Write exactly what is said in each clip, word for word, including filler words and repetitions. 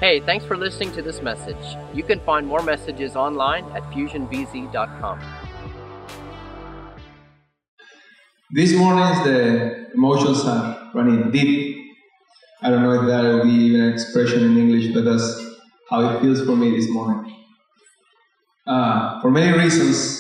Hey, thanks for listening to this message. You can find more messages online at fusion b z dot com. These mornings, the emotions are running deep. I don't know if that will be even an expression in English, but that's how it feels for me this morning. Uh, for many reasons.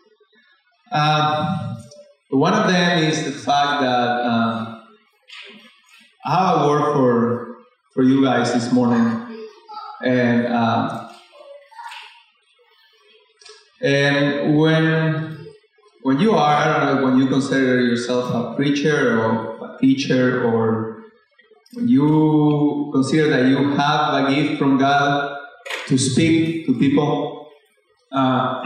Uh, one of them is the fact that uh, I have a word for, for you guys this morning. And uh, and when when you are, I don't know, when you consider yourself a preacher or a teacher, or when you consider that you have a gift from God to speak to people, uh,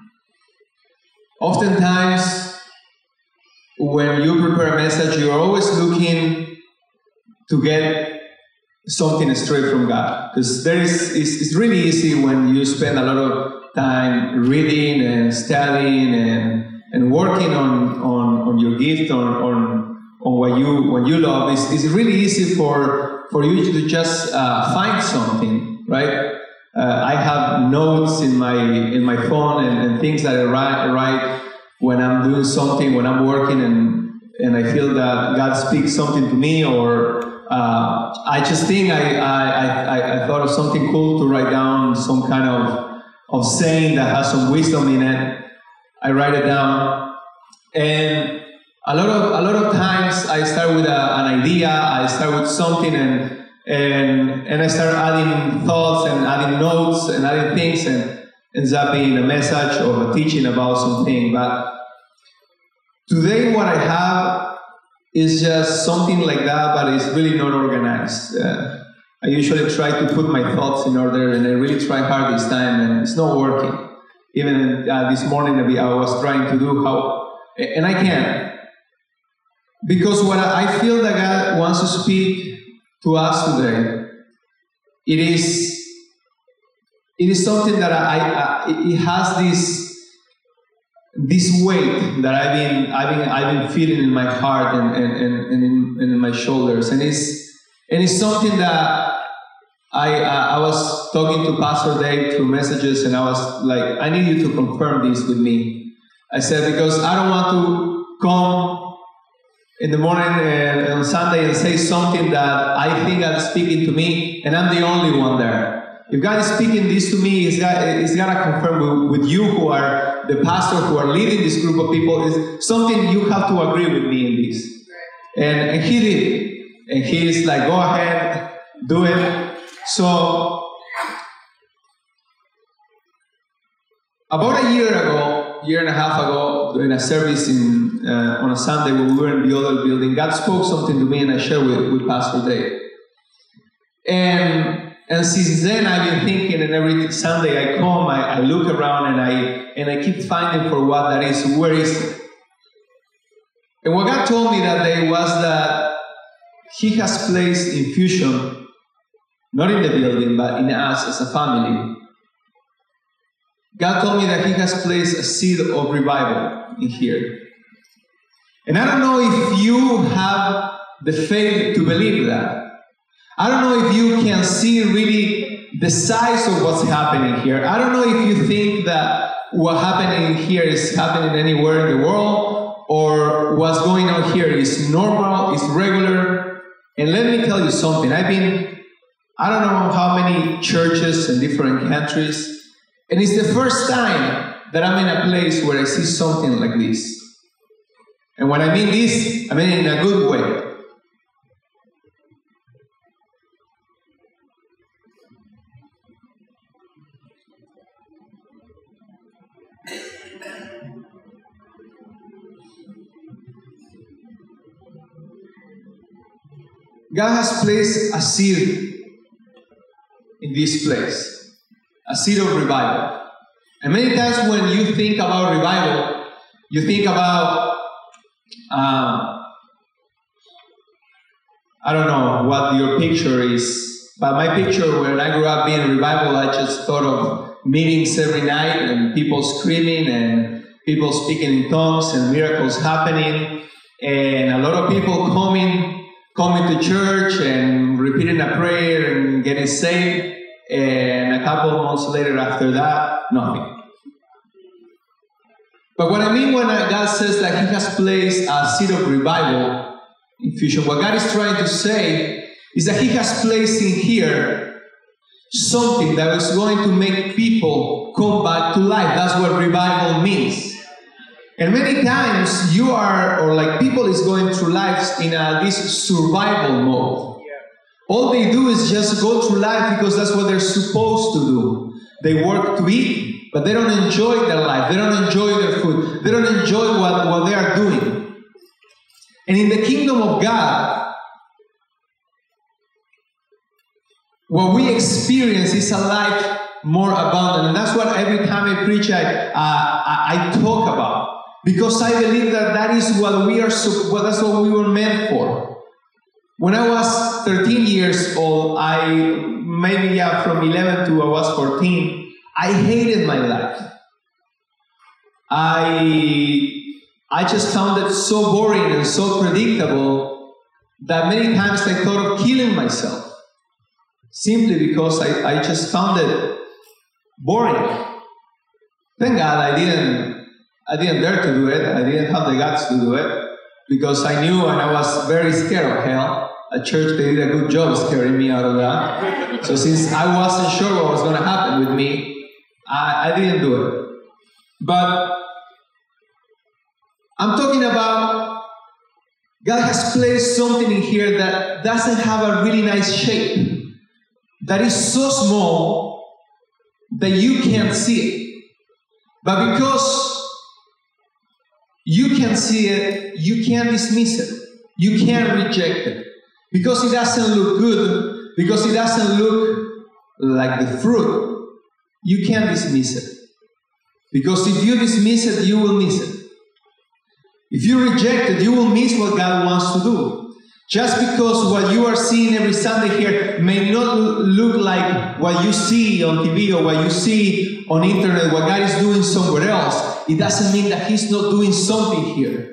oftentimes when you prepare a message, you're always looking to get something straight from God, because there is it's, it's really easy when you spend a lot of time reading and studying and and working on on, on your gift, on, on on what you what you love. It's, it's really easy for for you to just uh, find something, right? Uh, I have notes in my in my phone and, and things that I write, write when I'm doing something, when I'm working, and and I feel that God speaks something to me, or Uh, I just think I, I, I, I thought of something cool to write down, some kind of, of saying that has some wisdom in it. I write it down. And a lot of a lot of times I start with a, an idea, I start with something, and and and I start adding thoughts and adding notes and adding things, and ends up being a message or a teaching about something. But today what I have is just something like that, but it's really not organized. Uh, I usually try to put my thoughts in order, and I really try hard this time, and it's not working. Even uh, this morning, I was trying to do how, and I can't. Because what I feel that God wants to speak to us today, it is, it is something that I, I it has this, this weight that I've been, I've been, I've been feeling in my heart and, and, and, and, in, and in my shoulders, and it's, and it's something that I, I, I was talking to Pastor Dave through messages, and I was like, I need you to confirm this with me. I said, because I don't want to come in the morning and, and on Sunday and say something that I think God is speaking to me, and I'm the only one there. If God is speaking this to me, He's got, he's got to confirm with, with you who are the pastor, who are leading this group of people. Is something you have to agree with me in this. And, and he did. And he's like, go ahead, do it. So, about a year ago, year and a half ago, in a service in, uh, on a Sunday when we were in the other building, God spoke something to me, and I shared with, with Pastor Dave. And And since then, I've been thinking, and every Sunday I come, I, I look around, and I and I keep finding for what that is. Where is it? And what God told me that day was that He has placed in Fusion, not in the building, but in us as a family. God told me that He has placed a seed of revival in here. And I don't know if you have the faith to believe that. I don't know if you can see really the size of what's happening here. I don't know if you think that what's happening here is happening anywhere in the world, or what's going on here is normal, is regular. And let me tell you something. I've been, I don't know how many churches in different countries, and it's the first time that I'm in a place where I see something like this. And when I mean this, I mean in a good way. God has placed a seed in this place, a seed of revival. And many times when you think about revival, you think about, um, I don't know what your picture is, but my picture when I grew up being revival, I just thought of meetings every night and people screaming and people speaking in tongues and miracles happening, and a lot of people coming coming to church and repeating a prayer and getting saved, and a couple of months later after that, nothing. But what I mean when God says that He has placed a seed of revival in Fusion, what God is trying to say is that He has placed in here something that is going to make people come back to life. That's what revival means. And many times you are, or like people is going through lives in a, this survival mode. All they do is just go through life because that's what they're supposed to do. They work to eat, but they don't enjoy their life. They don't enjoy their food. They don't enjoy what, what they are doing. And in the kingdom of God, what we experience is a life more abundant. And that's what every time I preach, I, uh, I, I talk about. Because I believe that that is what we are, well, that's what we were meant for. When I was thirteen years old, I, maybe yeah, from eleven to I was fourteen, I hated my life. I, I just found it so boring and so predictable that many times I thought of killing myself. Simply because I, I just found it boring. Thank God I didn't I didn't dare to do it. I didn't have the guts to do it because I knew and I was very scared of hell. At church, they did a good job scaring me out of that. So since I wasn't sure what was going to happen with me, I, I didn't do it. But I'm talking about God has placed something in here that doesn't have a really nice shape. That is so small that you can't see it. But because you can see it, you can't dismiss it. You can't reject it. Because it doesn't look good, because it doesn't look like the fruit, you can't dismiss it. Because if you dismiss it, you will miss it. If you reject it, you will miss what God wants to do. Just because what you are seeing every Sunday here may not look like what you see on T V or what you see on internet, what God is doing somewhere else, it doesn't mean that He's not doing something here.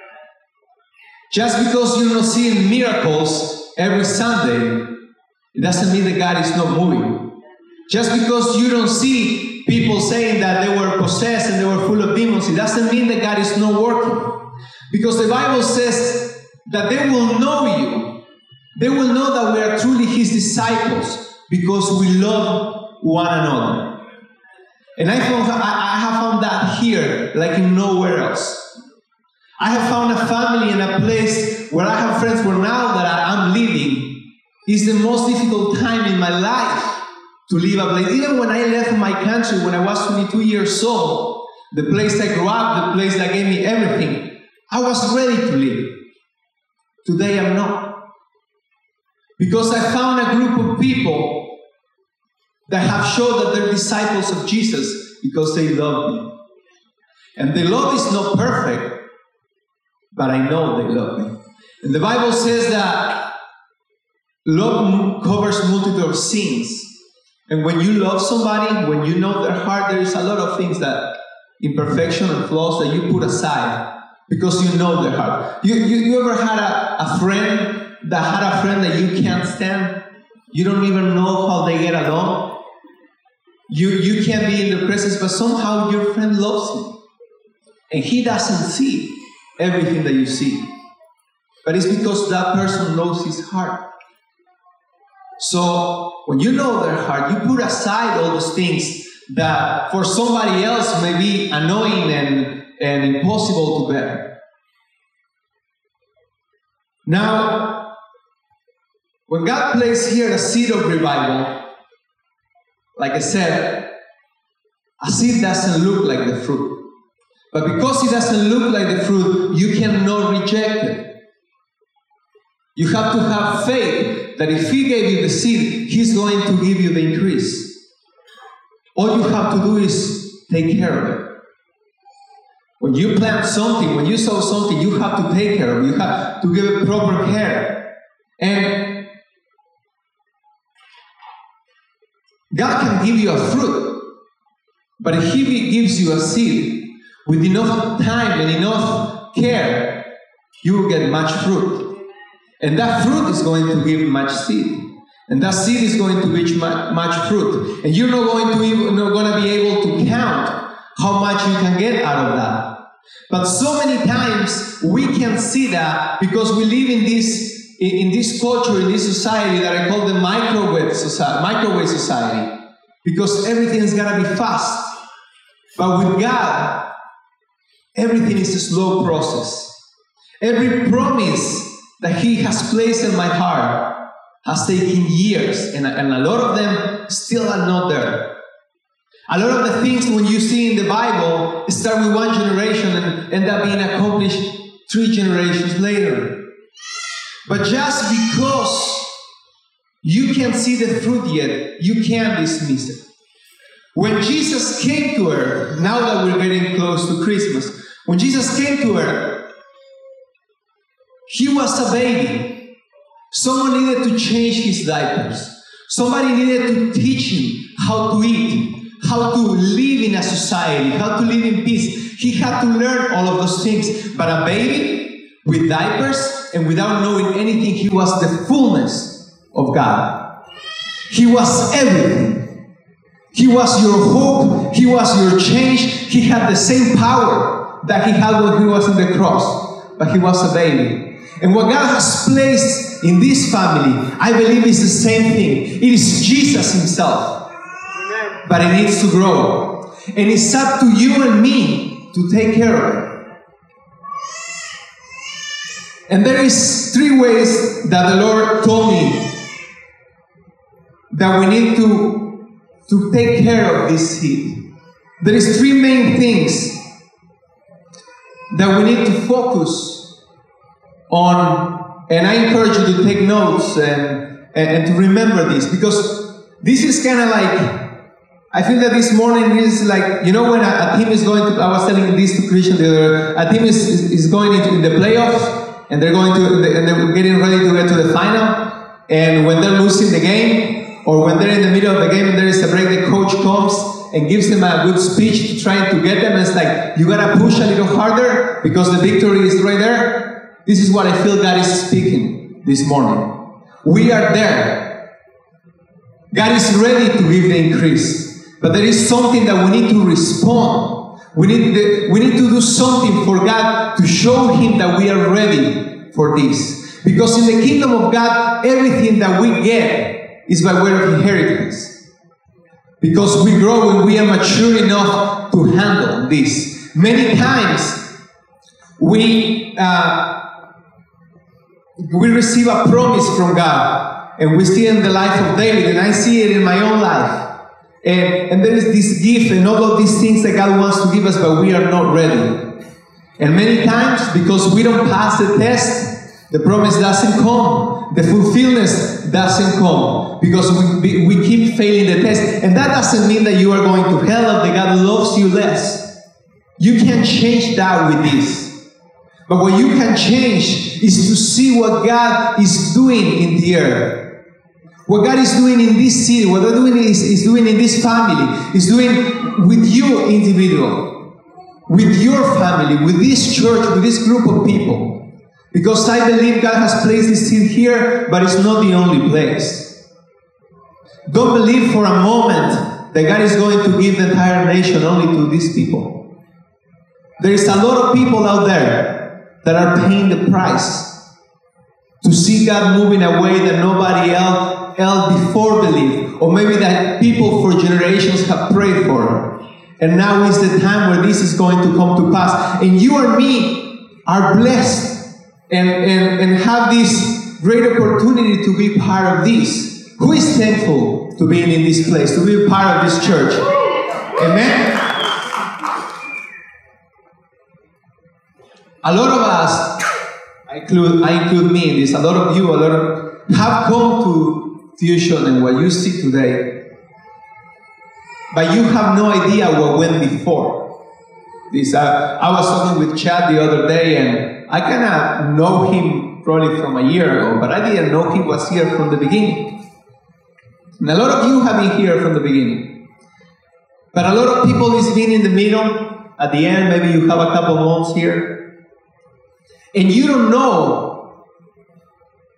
Just because you're not seeing miracles every Sunday, it doesn't mean that God is not moving. Just because you don't see people saying that they were possessed and they were full of demons, it doesn't mean that God is not working. Because the Bible says that they will know you. They will know that we are truly His disciples because we love one another. And I, found, I have found that here like in nowhere else. I have found a family and a place where I have friends where now that I'm living is the most difficult time in my life to leave a place. Even when I left my country when I was twenty-two years old, the place I grew up, the place that gave me everything, I was ready to leave. Today I'm not. Because I found a group of people that have shown that they're disciples of Jesus because they love me. And the love is not perfect, but I know they love me. And the Bible says that love covers multitude of sins. And when you love somebody, when you know their heart, there is a lot of things that imperfection and flaws that you put aside because you know their heart. You, you, you ever had a, a friend that had a friend that you can't stand? You don't even know how they get along. You, you can't be in the presence, but somehow your friend loves you. And he doesn't see everything that you see. But it's because that person knows his heart. So when you know their heart, you put aside all those things that for somebody else may be annoying and, and impossible to bear. Now, when God placed here a seed of revival, like I said, a seed doesn't look like the fruit. But because it doesn't look like the fruit, you cannot reject it. You have to have faith that if He gave you the seed, He's going to give you the increase. All you have to do is take care of it. When you plant something, when you sow something, you have to take care of it. You have to give it proper care. And God can give you a fruit, but if He gives you a seed, with enough time and enough care, you will get much fruit. And that fruit is going to give much seed. And that seed is going to reach much, much fruit. And you're not going to be, not going to be able to count how much you can get out of that. But so many times we can see that because we live in this, in, in this culture, in this society that I call the microwave society, microwave society. Because everything is going to be fast. But with God, everything is a slow process. Every promise that He has placed in my heart has taken years, and, and a lot of them still are not there. A lot of the things when you see in the Bible start with one generation and end up being accomplished three generations later. But just because you can't see the fruit yet, you can't dismiss it. When Jesus came to earth, now that we're getting close to Christmas, when Jesus came to earth, He was a baby. Someone needed to change his diapers. Somebody needed to teach him how to eat, how to live in a society, how to live in peace. He had to learn all of those things. But a baby with diapers and without knowing anything, he was the fullness of God. He was everything. He was your hope. He was your change. He had the same power that he had when he was on the cross. But he was a baby. And what God has placed in this family, I believe is the same thing. It is Jesus Himself. Amen. But it needs to grow. And it's up to you and me to take care of it. And there is three ways that the Lord told me that we need to, to take care of this seed. There is three main things that we need to focus on, and I encourage you to take notes and, and, and to remember this, because this is kind of like, I feel that this morning is like, you know, when a, a team is going to, I was telling this to Christian the other, a team is, is, is going into in the playoffs, and they're going to, and they're getting ready to get to the final, and when they're losing the game, or when they're in the middle of the game and there is a break, the coach comes and gives them a good speech trying to get them, and it's like, you gotta push a little harder because the victory is right there. This is what I feel God is speaking this morning. We are there. God is ready to give the increase. But there is something that we need to respond. We need, the, we need to do something for God to show Him that we are ready for this. Because in the kingdom of God, everything that we get is by way of inheritance. Because we grow when we are mature enough to handle this. Many times, we... Uh, We receive a promise from God, and we see it in the life of David, and I see it in my own life. And, and there is this gift and all of these things that God wants to give us, but we are not ready. And many times, because we don't pass the test, the promise doesn't come. The fulfillment doesn't come, because we, we keep failing the test. And that doesn't mean that you are going to hell or that God loves you less. You can change that with this. But what you can change is to see what God is doing in the earth. What God is doing in this city, what God doing is, is doing in this family, is doing with you individual, with your family, with this church, with this group of people. Because I believe God has placed this seed here, but it's not the only place. Don't believe for a moment that God is going to give the entire nation only to these people. There is a lot of people out there that are paying the price to see God move in a way that nobody else, else before believed, or maybe that people for generations have prayed for. And now is the time where this is going to come to pass. And you and me are blessed and, and, and have this great opportunity to be part of this. Who is thankful to being in this place, to be part of this church? Amen? A lot of us, I include, I include me in this, a lot of you, a lot of, have come to Fusion and what you see today, but you have no idea what went before. This, uh, I was talking with Chad the other day, and I kind of know him probably from a year ago, but I didn't know he was here from the beginning. And a lot of you have been here from the beginning. But a lot of people is been in the middle, at the end, maybe you have a couple months here. And you don't know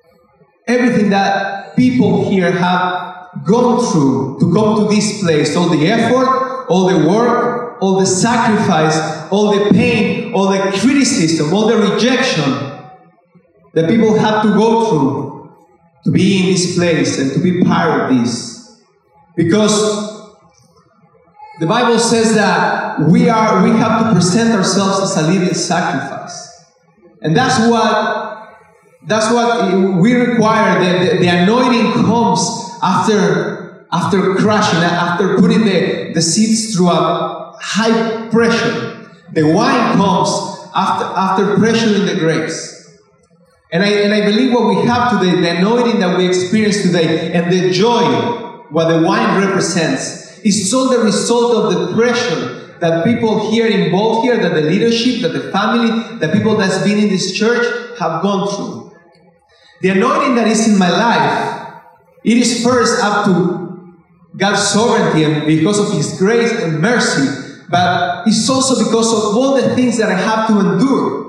everything that people here have gone through to come to this place, all the effort, all the work, all the sacrifice, all the pain, all the criticism, all the rejection that people have to go through to be in this place and to be part of this. Because the Bible says that we are we have to present ourselves as a living sacrifice. And that's what that's what we require. The, the, the anointing comes after after crushing, after putting the, the seeds through a high pressure. The wine comes after after pressuring the grapes. And I and I believe what we have today, the anointing that we experience today, and the joy, what the wine represents, is all the result of the pressure that people here involved here, that the leadership, that the family, the people that's been in this church have gone through. The anointing that is in my life, it is first up to God's sovereignty and because of His grace and mercy, but it's also because of all the things that I have to endure.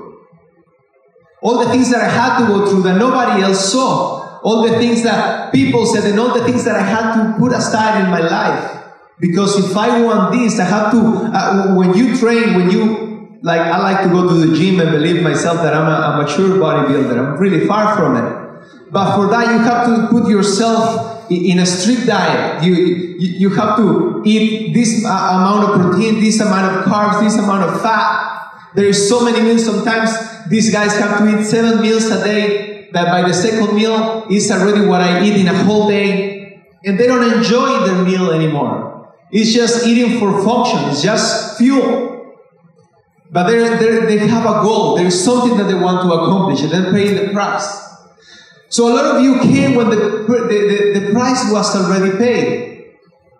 All the things that I had to go through that nobody else saw. All the things that people said and all the things that I had to put aside in my life. Because if I want this, I have to, uh, when you train, when you, like, I like to go to the gym and believe myself that I'm a, a mature bodybuilder. I'm really far from it. But for that, you have to put yourself in a strict diet. You, you, you have to eat this amount of protein, this amount of carbs, this amount of fat. There is so many meals. Sometimes these guys have to eat seven meals a day, that by the second meal is already what I eat in a whole day. And they don't enjoy their meal anymore. It's just eating for function. It's just fuel. But they're, they're, they have a goal. There is something that they want to accomplish, and they're paying the price. So a lot of you came when the, the, the, the price was already paid.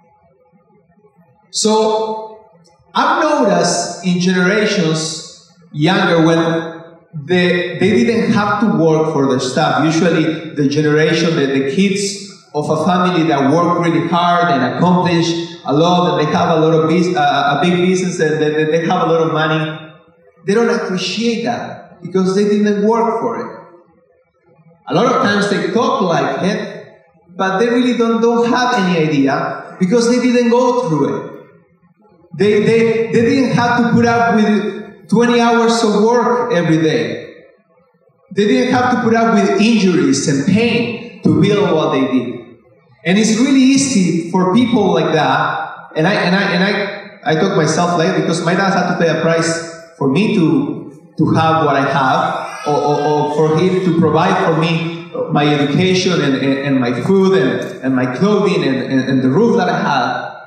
So I've noticed in generations younger, when they, they didn't have to work for their stuff. Usually the generation, the, the kids of a family that work really hard and accomplish a lot, and they have a lot of bus- uh, a big business, and they, they have a lot of money, they don't appreciate that because they didn't work for it. A lot of times they talk like it, but they really don't, don't have any idea because they didn't go through it. They, they, they didn't have to put up with twenty hours of work every day. They didn't have to put up with injuries and pain to build what they did. And it's really easy for people like that. And I and I and I I took myself like because my dad had to pay a price for me to to have what I have, or, or, or for him to provide for me my education and, and, and my food and, and my clothing and, and, and the roof that I had.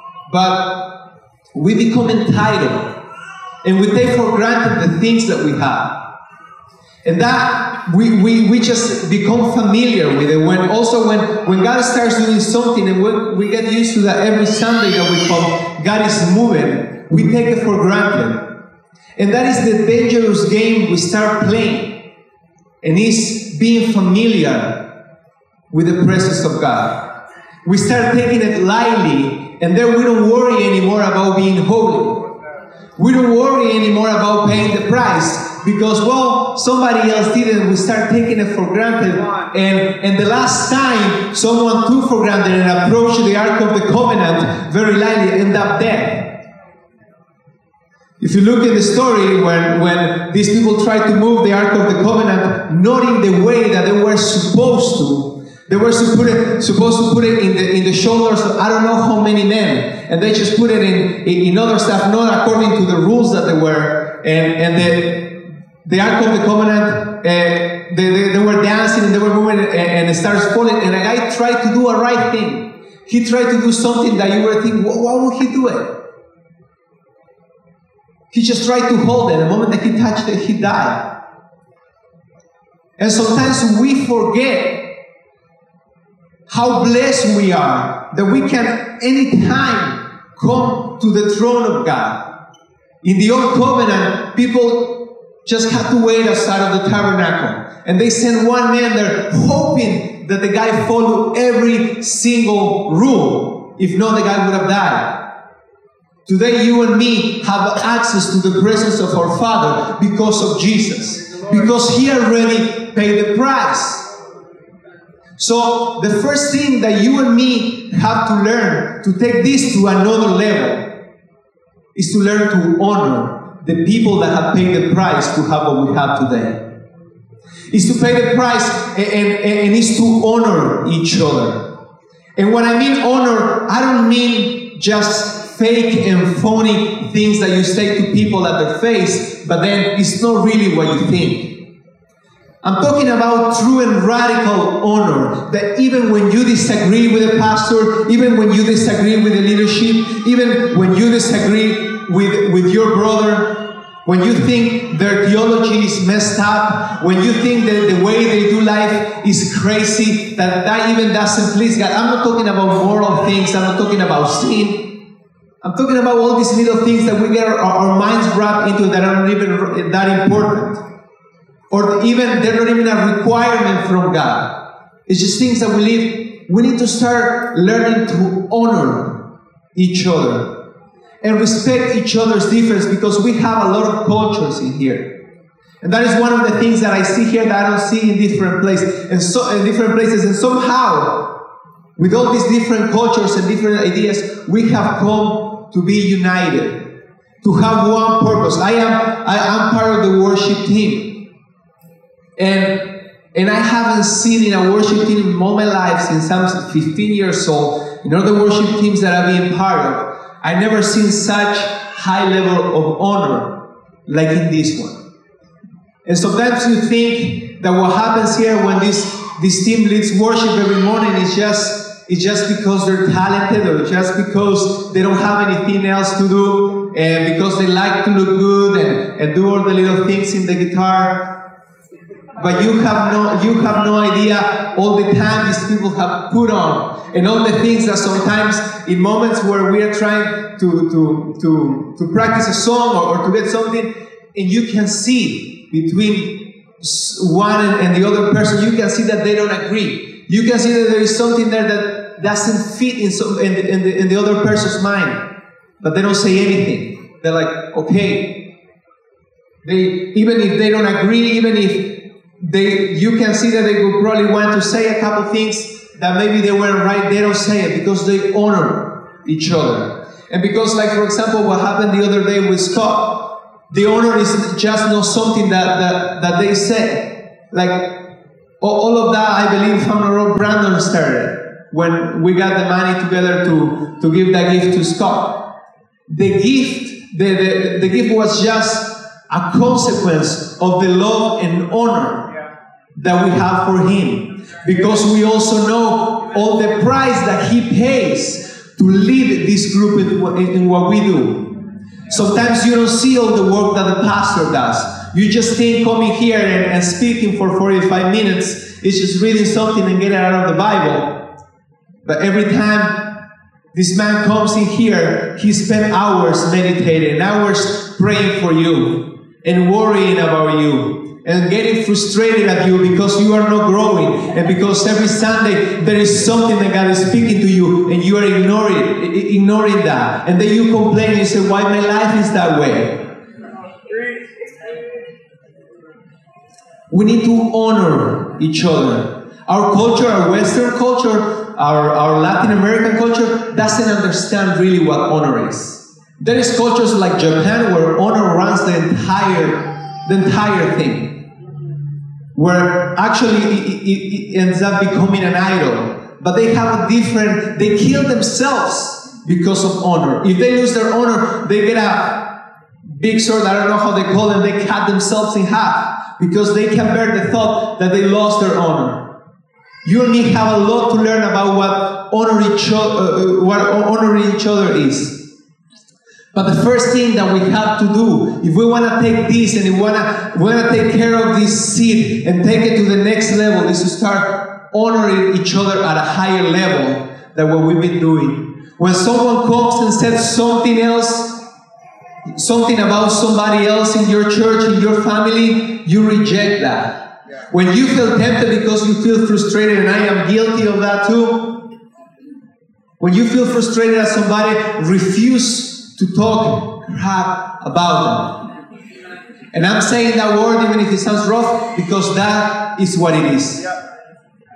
But we become entitled. And we take for granted the things that we have. And that we, we, we just become familiar with it. When also when, when God starts doing something and when we get used to that every Sunday that we come, God is moving, we take it for granted. And that is the dangerous game we start playing. And it's being familiar with the presence of God. We start taking it lightly, and then we don't worry anymore about being holy. We don't worry anymore about paying the price because, well, somebody else did it and we start taking it for granted. And, and the last time someone took for granted and approached the Ark of the Covenant very lightly, end up dead. If you look at the story, when, when these people tried to move the Ark of the Covenant, not in the way that they were supposed to, they were supposed to put it, supposed to put it in the in the shoulders of I don't know how many men, and they just put it in, in, in other stuff, not according to the rules that they were. And and the the Ark of the Covenant, uh, they, they they were dancing and they were moving, and, and it starts falling. And a guy tried to do a right thing. He tried to do something that you were thinking, why would he do it? He just tried to hold it. The moment that he touched it, he died. And sometimes we forget how blessed we are that we can anytime come to the throne of God. In the Old Covenant, people just had to wait outside of the tabernacle. And they sent one man there hoping that the guy followed every single rule. If not, the guy would have died. Today, you and me have access to the presence of our Father because of Jesus. Because He already paid the price. So the first thing that you and me have to learn to take this to another level is to learn to honor the people that have paid the price to have what we have today. Is to pay the price and, and, and is to honor each other. And when I mean honor, I don't mean just fake and phony things that you say to people at their face, but then it's not really what you think. I'm talking about true and radical honor, that even when you disagree with a pastor, even when you disagree with the leadership, even when you disagree with, with your brother, when you think their theology is messed up, when you think that the way they do life is crazy, that that even doesn't please God. I'm not talking about moral things, I'm not talking about sin. I'm talking about all these little things that we get our, our minds wrapped into that are not even that important. Or even, they're not even a requirement from God. It's just things that we live. We need to start learning to honor each other and respect each other's difference, because we have a lot of cultures in here. And that is one of the things that I see here that I don't see in different places. And so, in different places. And somehow, with all these different cultures and different ideas, we have come to be united, to have one purpose. I am, I am part of the worship team. And, and I haven't seen in a worship team in all my life since I'm fifteen years old, in all the worship teams that I've been part of, I've never seen such high level of honor like in this one. And sometimes you think that what happens here when this, this team leads worship every morning is just, it's just because they're talented, or just because they don't have anything else to do, and because they like to look good and, and do all the little things in the guitar. But you have no, you have no idea all the time these people have put on, and all the things that sometimes in moments where we are trying to, to, to, to practice a song or, or to get something, and you can see between one and, and the other person, you can see that they don't agree. You can see that there is something there that doesn't fit in, some, in, the, in, the, in the other person's mind, but they don't say anything. They're like, okay. They, even if they don't agree, even if They, you can see that they would probably want to say a couple things that maybe they weren't right. They don't say it because they honor each other. And because, like, for example, what happened the other day with Scott, the honor is just not something that, that, that they say. Like, all of that, I believe, from the road Brandon started when we got the money together to, to give that gift to Scott. The gift, the, the, the gift was just a consequence of the love and honor that we have for him, because we also know all the price that he pays to lead this group in, in, in what we do. Sometimes you don't see all the work that the pastor does. You just think coming here and, and speaking for forty-five minutes is just reading something and getting out of the Bible. But every time this man comes in here, he spent hours meditating, hours praying for you and worrying about you, and getting frustrated at you because you are not growing, and because every Sunday there is something that God is speaking to you and you are ignoring, ignoring that. And then you complain and you say, why my life is that way? We need to honor each other. Our culture, our Western culture, our, our Latin American culture doesn't understand really what honor is. There is cultures like Japan where honor runs the entire, the entire thing. Where actually it, it, it ends up becoming an idol. But they have a different, they kill themselves because of honor. If they lose their honor, they get a big sword, I don't know how they call them, they cut themselves in half because they can bear the thought that they lost their honor. You and me have a lot to learn about what honor each other, uh, what honoring each other is. But the first thing that we have to do, if we want to take this and if we want to, we want to take care of this seed and take it to the next level, is to start honoring each other at a higher level than what we've been doing. When someone comes and says something else, something about somebody else in your church, in your family, you reject that. Yeah. When you feel tempted because you feel frustrated, and I am guilty of that too, when you feel frustrated at somebody, refuse to talk crap about them. And I'm saying that word even if it sounds rough, because that is what it is.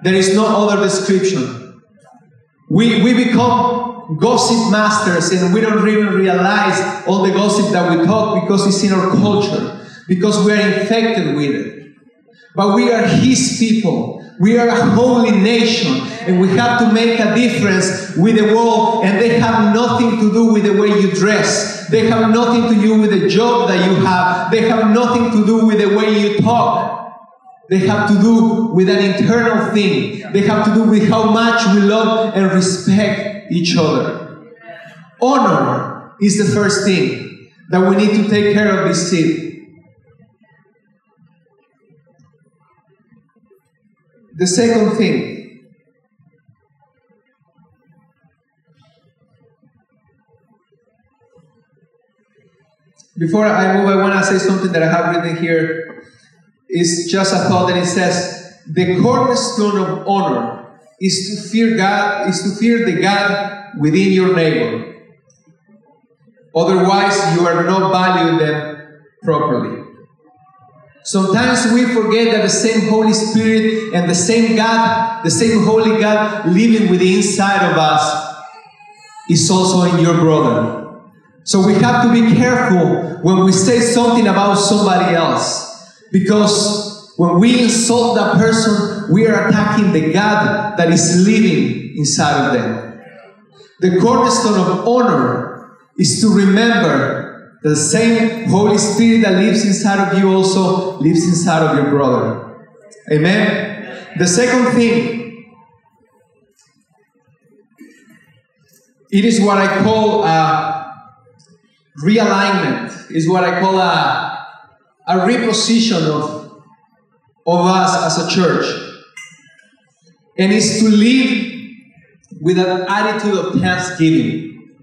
There is no other description. We, we become gossip masters, and we don't even realize all the gossip that we talk because it's in our culture, because we are infected with it. But we are His people. We are a holy nation, and we have to make a difference with the world, and they have nothing to do with the way you dress. They have nothing to do with the job that you have. They have nothing to do with the way you talk. They have to do with an internal thing. They have to do with how much we love and respect each other. Honor is the first thing that we need to take care of this city. The second thing, before I move, I want to say something that I have written here. It's just a thought that it says, the cornerstone of honor is to fear God, is to fear the God within your neighbor. Otherwise, you are not valuing them properly. Sometimes we forget that the same Holy Spirit and the same God, the same Holy God living within the inside of us is also in your brother. So we have to be careful when we say something about somebody else. Because when we insult that person, we are attacking the God that is living inside of them. The cornerstone of honor is to remember the same Holy Spirit that lives inside of you also lives inside of your brother. Amen? The second thing, it is what I call a realignment. Is what I call a a reposition of, of us as a church. And it's to live with an attitude of thanksgiving.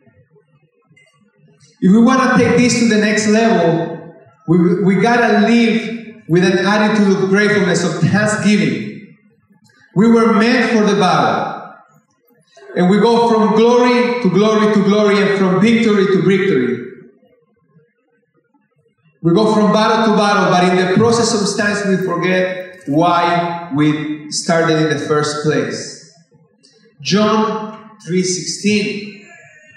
If we want to take this to the next level, we, we got to live with an attitude of gratefulness, of thanksgiving. We were meant for the battle. And we go from glory to glory to glory, and from victory to victory. We go from battle to battle, but in the process sometimes we forget why we started in the first place. John three sixteen.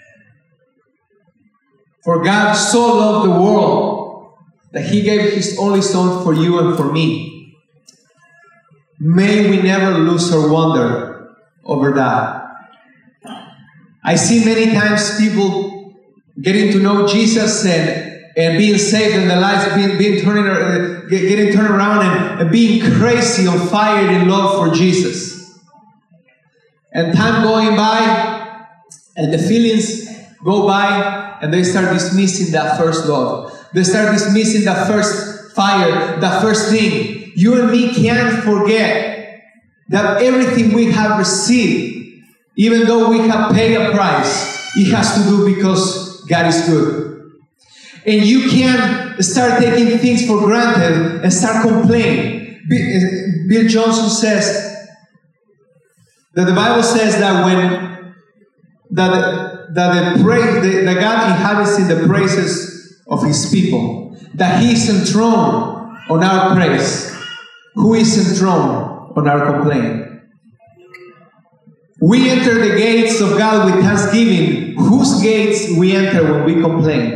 For God so loved the world that He gave His only Son for you and for me. May we never lose our wonder over that. I see many times people getting to know Jesus and and being saved, and their lives being, being turning, uh, getting turned around and, and being crazy on fire in love for Jesus. And time going by, and the feelings go by, and they start dismissing that first love. They start dismissing that first fire, that first thing. You and me can't forget that everything we have received, even though we have paid a price, it has to do because God is good. And you can't start taking things for granted and start complaining. Bill Johnson says that the Bible says that when that that the praise the, the God inhabits in the praises of His people, that He is enthroned on our praise. Who is enthroned on our complaint? We enter the gates of God with thanksgiving. Whose gates we enter when we complain?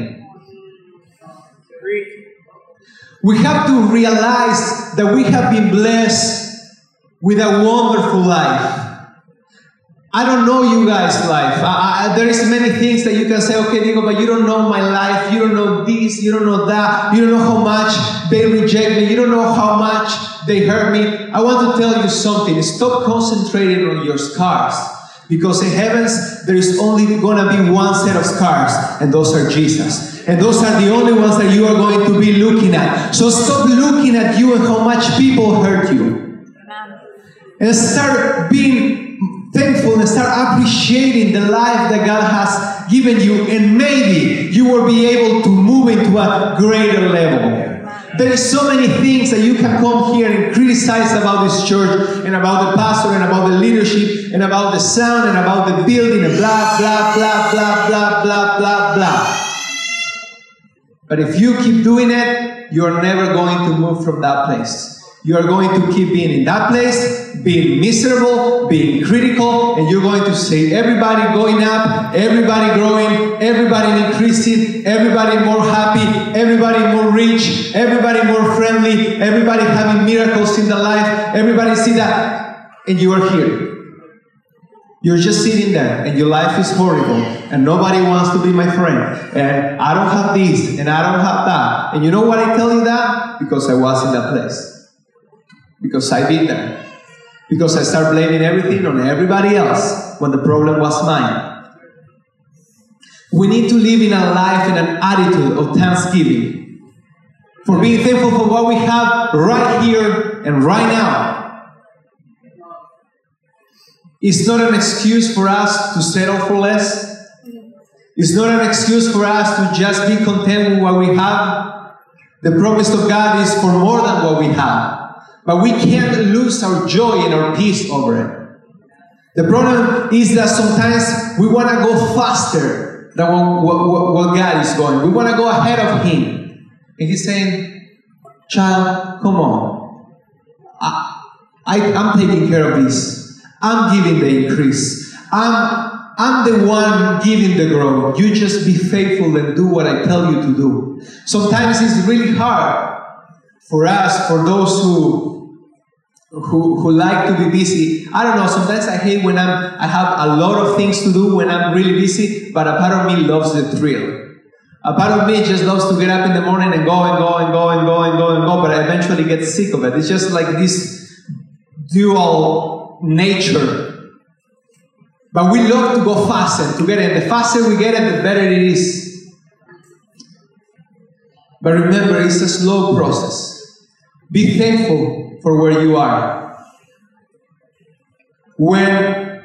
We have to realize that we have been blessed with a wonderful life. I don't know you guys' life. I, I, there is many things that you can say, okay, Diego, but you don't know my life. You don't know this. You don't know that. You don't know how much they reject me. You don't know how much they hurt me. I want to tell you something. Stop concentrating on your scars. Because in heavens, there is only going to be one set of scars, and those are Jesus. And those are the only ones that you are going to be looking at. So stop looking at you and how much people hurt you. And start being thankful and start appreciating the life that God has given you. And maybe you will be able to move into a greater level. There is so many things that you can come here and criticize about this church and about the pastor and about the leadership and about the sound and about the building and blah, blah, blah, blah, blah, blah, blah, blah. But if you keep doing it, you're never going to move from that place. you are going to keep being in that place, being miserable, being critical, and you're going to say, everybody going up, everybody growing, everybody increasing, everybody more happy, everybody more rich, everybody more friendly, everybody having miracles in their life, everybody see that, and you are here. You're just sitting there, and your life is horrible, and nobody wants to be my friend, and I don't have this, and I don't have that. And you know why I tell you that? Because I was in that place. Because I've been there. Because I started blaming everything on everybody else when the problem was mine. We need to live in a life and an attitude of thanksgiving. For being thankful for what we have right here and right now. It's not an excuse for us to settle for less. It's not an excuse for us to just be content with what we have. The promise of God is for more than what we have. But we can't lose our joy and our peace over it. The problem is that sometimes we want to go faster than what, what, what God is going. We want to go ahead of Him. And He's saying, child, come on. I, I, I'm taking care of this. I'm giving the increase. I'm, I'm the one giving the growth. You just be faithful and do what I tell you to do. Sometimes it's really hard for us, for those who, who, who like to be busy. I don't know, sometimes I hate when I'm, I have a lot of things to do when I'm really busy, but a part of me loves the thrill. A part of me just loves to get up in the morning and go and go and go and go and go and go, but I eventually get sick of it. It's just like this dual nature. But we love to go fast and to get it. The faster we get it, the better it is. But remember, it's a slow process. Be thankful for where you are. When,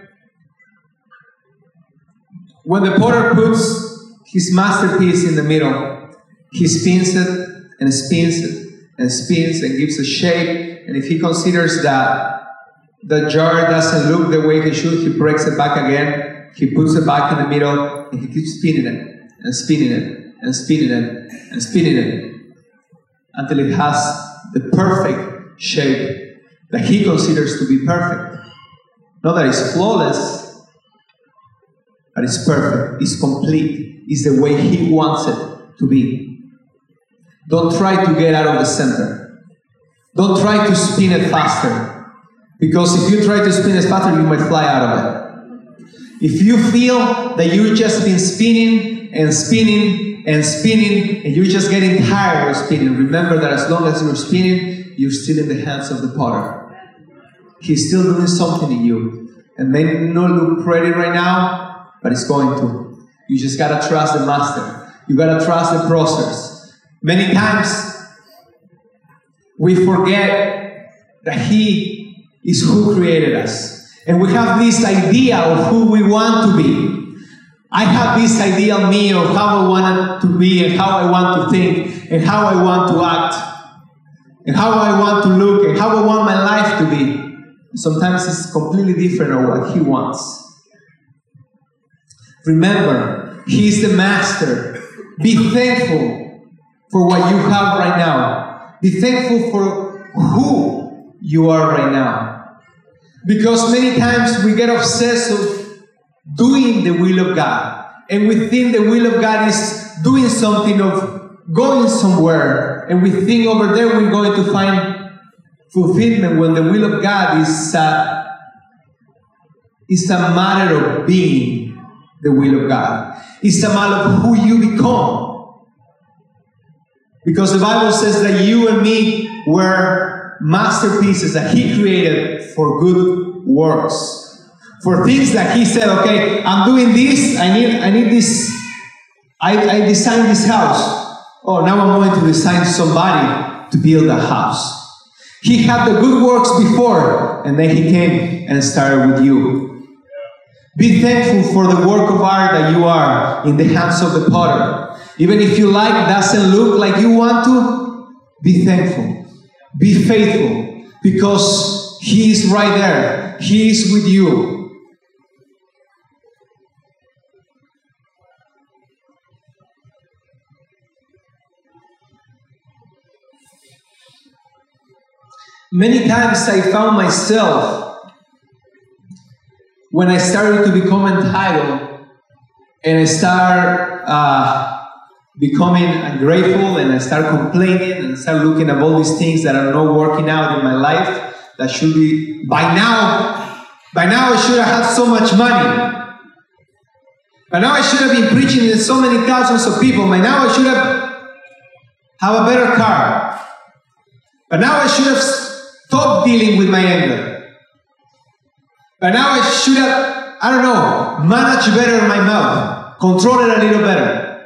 when the potter puts his masterpiece in the middle, he spins it and spins it and spins and gives a shape. And if he considers that the jar doesn't look the way he should, he breaks it back again, he puts it back in the middle, and he keeps spinning it, and spinning it, and spinning it, and spinning it, until it has the perfect shape that he considers to be perfect. Not that it's flawless, but it's perfect, it's complete, it's the way he wants it to be. Don't try to get out of the center. Don't try to spin it faster. Because if you try to spin it faster, you might fly out of it. If you feel that you've just been spinning and spinning and spinning, and you're just getting tired of spinning, remember that as long as you're spinning, you're still in the hands of the potter. He's still doing something in you. It may not look pretty right now, but it's going to. You just gotta trust the master. You gotta trust the process. Many times, we forget that He is who created us. And we have this idea of who we want to be. I have this ideal me of how I want to be and how I want to think and how I want to act and how I want to look and how I want my life to be. Sometimes it's completely different of what He wants. Remember, He is the master. Be thankful for what you have right now. Be thankful for who you are right now. Because many times we get obsessed of doing the will of God. And we think the will of God is doing something, of going somewhere. And we think over there we're going to find fulfillment, when the will of God is a, is a matter of being the will of God. It's a matter of who you become. Because the Bible says that you and me were masterpieces that He created for good works. For things that He said, okay, I'm doing this, I need I need this, I, I designed this house. Oh, now I'm going to design somebody to build a house. He had the good works before, and then He came and started with you. Be thankful for the work of art that you are in the hands of the potter. Even if your life doesn't look like you want to, be thankful. Be faithful, because He is right there. He is with you. many times I found myself, when I started to become entitled, and I start uh, becoming ungrateful, and I start complaining, and I start looking at all these things that are not working out in my life, that should be, by now, by now I should have had so much money. By now I should have been preaching to so many thousands of people. By now I should have, have a better car. By now I should have stopped dealing with my anger. By now I should have, I don't know, managed better my mouth, control it a little better.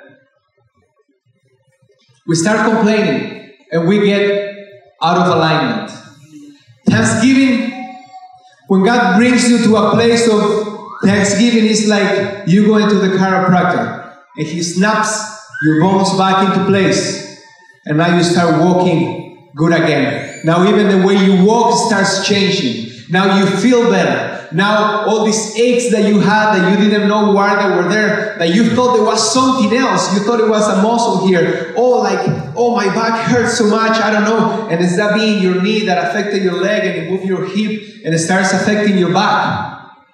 We start complaining and we get out of alignment. Thanksgiving, when God brings you to a place of Thanksgiving, is like you go into the chiropractor and he snaps your bones back into place, and now you start walking good again. Now even the way you walk starts changing. Now you feel better. Now all these aches that you had that you didn't know why they were there, that you thought there was something else, you thought it was a muscle here, oh like, oh my back hurts so much, I don't know, and it's that being your knee that affected your leg, and it moved your hip and it starts affecting your back.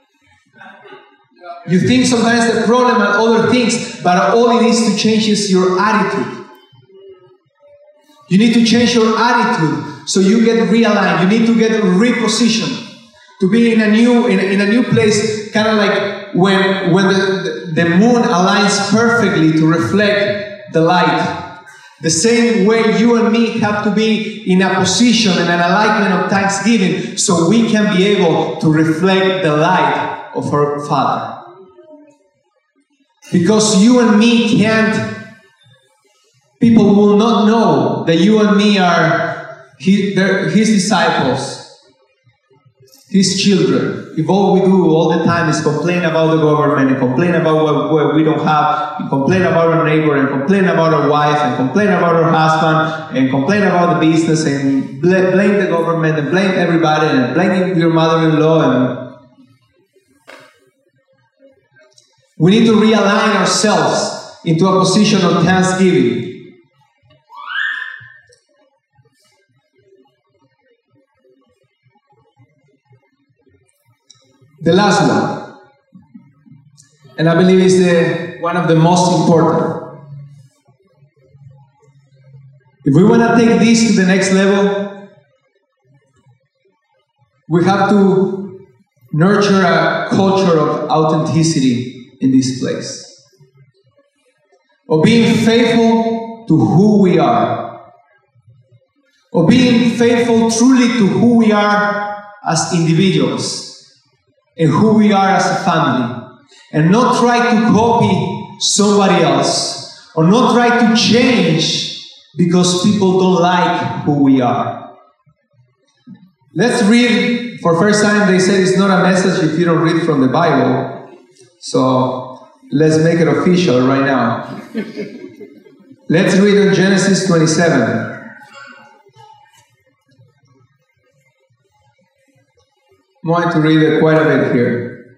You think sometimes the problem are other things, but all it is to change is your attitude. You need to change your attitude so you get realigned. You need to get repositioned to be in a new in, in a new place, kind of like when when the, the moon aligns perfectly to reflect the light. The same way you and me have to be in a position and an alignment of thanksgiving so we can be able to reflect the light of our Father. Because you and me can't, people will not know that you and me are his, his disciples, his children. If all we do all the time is complain about the government, and complain about what, what we don't have, and complain about our neighbor, and complain about our wife, and complain about our husband, and complain about the business, and bl- blame the government, and blame everybody, and blame your mother-in-law, and we need to realign ourselves into a position of thanksgiving. The last one, and I believe is the one of the most important. If we want to take this to the next level, we have to nurture a culture of authenticity in this place, of being faithful to who we are, of being faithful truly to who we are as individuals and who we are as a family, and not try to copy somebody else or not try to change because people don't like who we are. Let's read, for first time they said it's not a message if you don't read from the Bible. So let's make it official right now. Let's read in Genesis twenty-seven. I'm going to read quite a bit here.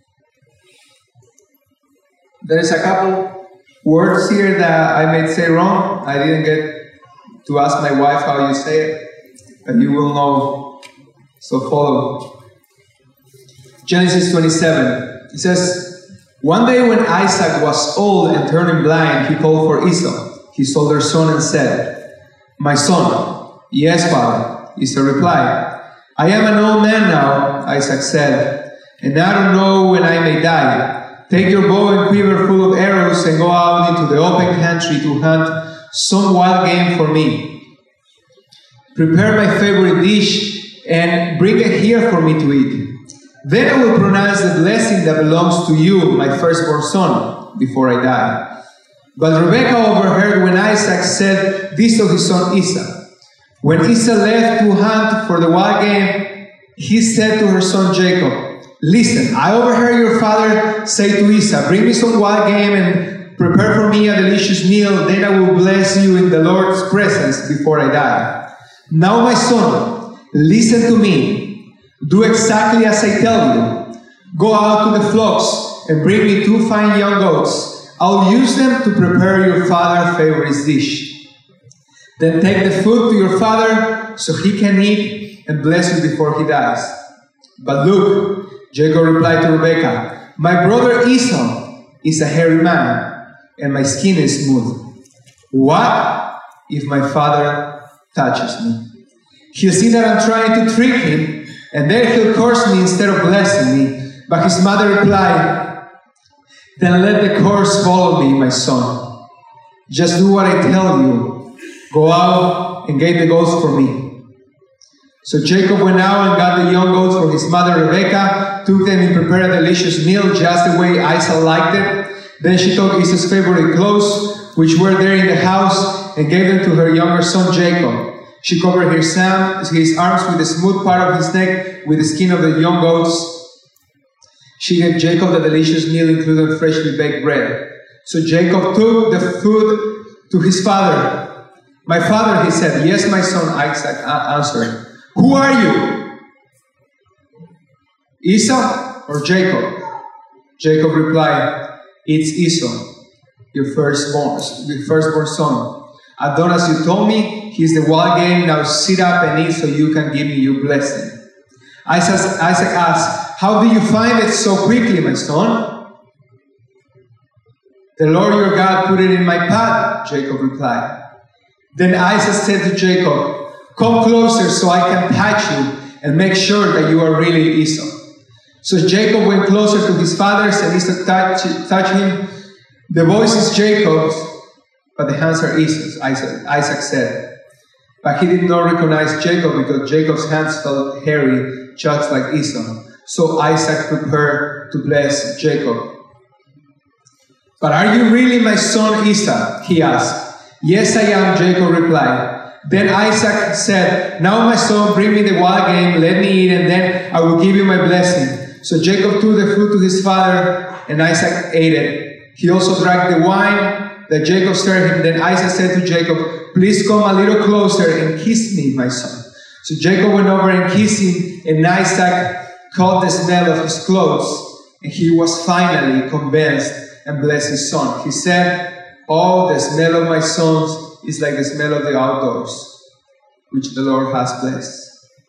There is a couple words here that I may say wrong. I didn't get to ask my wife how you say it, but you will know. So follow. Genesis twenty-seven. It says, one day when Isaac was old and turning blind, he called for Esau, his older son, and said, my son. Yes, father, Esau replied. I am an old man now, Isaac said, and I don't know when I may die. Take your bow and quiver full of arrows and go out into the open country to hunt some wild game for me. Prepare my favorite dish and bring it here for me to eat. Then I will pronounce the blessing that belongs to you, my firstborn son, before I die. But Rebekah overheard when Isaac said this to his son Esau. When Esau left to hunt for the wild game, he said to her son Jacob, listen, I overheard your father say to Esau, bring me some wild game and prepare for me a delicious meal, then I will bless you in the Lord's presence before I die. Now my son, listen to me. Do exactly as I tell you. Go out to the flocks and bring me two fine young goats. I'll use them to prepare your father's favorite dish. Then take the food to your father so he can eat, and bless you before he dies. But look, Jacob replied to Rebekah, my brother Esau is a hairy man, and my skin is smooth. What if my father touches me? He'll see that I'm trying to trick him, and then he'll curse me instead of blessing me. But his mother replied, then let the curse follow me, my son. Just do what I tell you. Go out and get the goats for me. So Jacob went out and got the young goats for his mother Rebekah, took them and prepared a delicious meal just the way Isaac liked it. Then she took Esau's favorite clothes, which were there in the house, and gave them to her younger son Jacob. She covered his, arms with the smooth part of his neck with the skin of the young goats. She gave Jacob the delicious meal, including freshly baked bread. So Jacob took the food to his father. My father, he said. Yes, my son, Isaac answered. Who are you? Esau or Jacob? Jacob replied, it's Esau, your firstborn, your firstborn son. I've done as you told me. He's the wild game. Now sit up and eat so you can give me your blessing. Isaac, Isaac asked, how do you find it so quickly, my son? The Lord your God put it in my path, Jacob replied. Then Isaac said to Jacob, come closer so I can touch you and make sure that you are really Esau. So Jacob went closer to his father and Esau touched, touched him. The voice is Jacob's, but the hands are Esau's, Isaac, Isaac said. But he did not recognize Jacob because Jacob's hands felt hairy, just like Esau. So Isaac prepared to bless Jacob. But are you really my son Esau? He asked. Yes, I am, Jacob replied. Then Isaac said, now my son, bring me the wild game, let me eat, and then I will give you my blessing. So Jacob took the food to his father, and Isaac ate it. He also drank the wine that Jacob stirred him. Then Isaac said to Jacob, please come a little closer and kiss me, my son. So Jacob went over and kissed him, and Isaac caught the smell of his clothes, and he was finally convinced and blessed his son. He said, oh, the smell of my sons is like the smell of the outdoors, which the Lord has blessed.